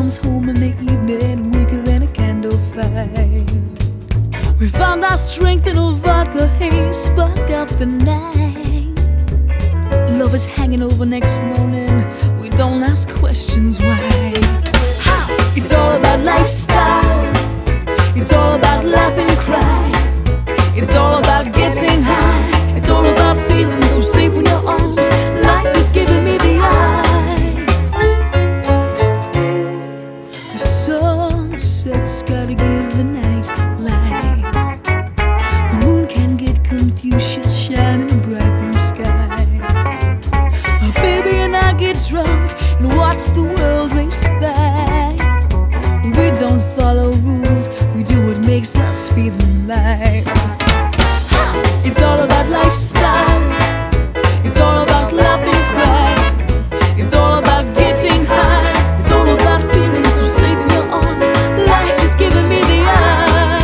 comes home in the evening, weaker than a candle fire. We found our strength in a vodka haze, spark up the night. Love is hanging over next morning, we don't ask questions why. It's all about lifestyle, it's all about laugh and cry, it's all about getting high, it's all about feeling so safe in your arms. Life is giving me the eye. The sunset's gotta give the night light. The moon can get confused, she'll shine in a bright blue sky. My baby and I get drunk and watch the world race by. We don't follow rules, we do what makes us feel alive. It's all about lifestyle, it's all about laugh and cry, it's all about getting high, it's all about feeling so safe in your arms. Life is giving me the eye.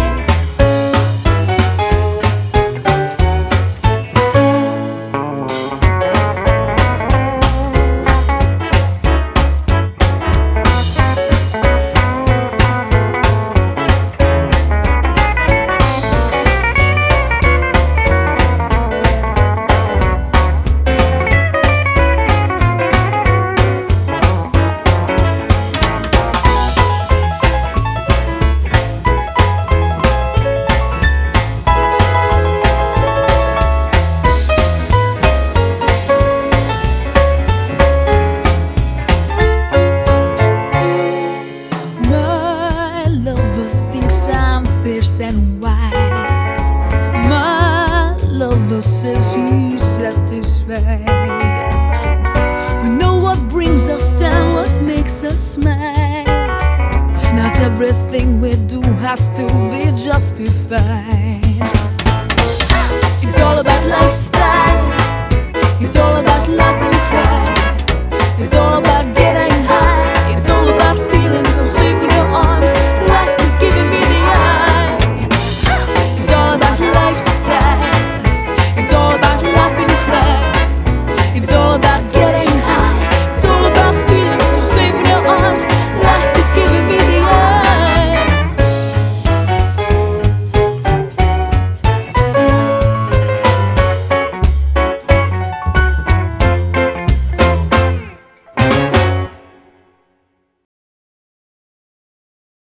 Fierce and wide. My lover says he's satisfied. We know what brings us down, what makes us smile. Not everything we do has to be justified. It's all about lifestyle, it's all about